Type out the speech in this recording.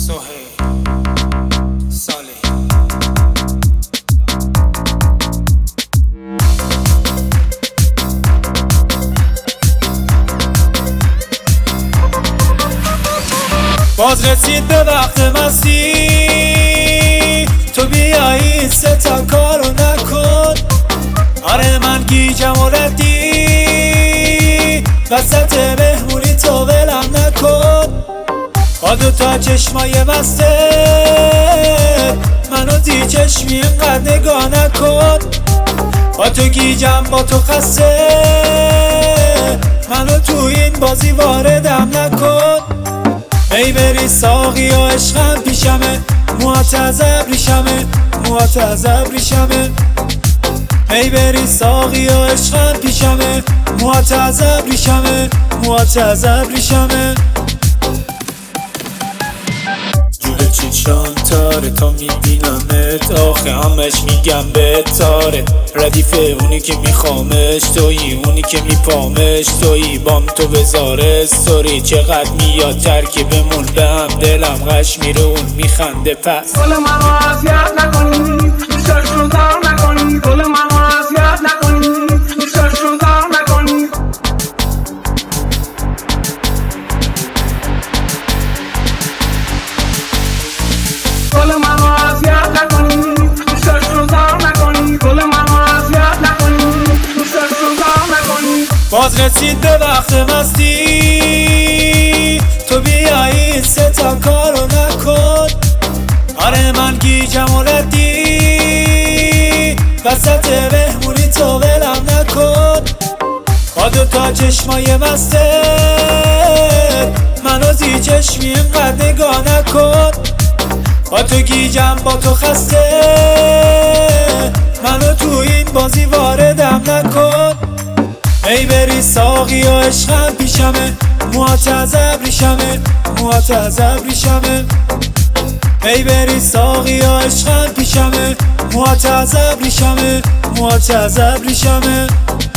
سهیل صالحی. باز رسید به وقت مستی، تو بیایی سه تا کارو نکن. آره من گیجم و ردی، وسط مهمونی تو ولم نکن. با دوتا چشمای بسته منو دی چشمی اینقدر نگاه نکن. با تو گیجم با تو خسته، منو تو این بازی واردم نکن. ای بری ساقی و عشقم پیشمه، موهات از ابریشمه، موهات از ابریشمه. ای بری ساقی و عشقم پیشمه، موهات از ابریشمه، موهات از ابریشمه. جلو چشام تاره تا میبینمت، آخه همش میگم به تاره. ردیف اونی که میخوامش تویی، اونی که میپامش تویی. بام تو بذار استوری، چقدر میاد ترکیبمون به هم. دلم غش میره اون میخنده پس. گل منو اذیت نکنی، دوستاش رو زار نکنی. گل منو اذیت نکنی، دوستاش رو زار نکنی. گل منو اذیت نکنی، دوستاش رو زار نکنی. گل منو اذیت نکنی، دوستاش رو زار نکنی. باز رسید به وقت مستی، تو بیایی سه تا کارو نکن. آره من گیجم و ردی، وسط مهمونی تو ولم نکن. با دوتا چشمای مسته منو زی چشمی اینقدر نگاه نکن. با تو گیجم با تو خسته، منو تو این بازی واردم نکن. ای بری ساقی و عشقم پیشمه، موهات از ابریشمه، موهات از ابریشمه. ای بری ساقی و عشقم پیشمه، موهات از ابریشمه، موهات از ابریشمه.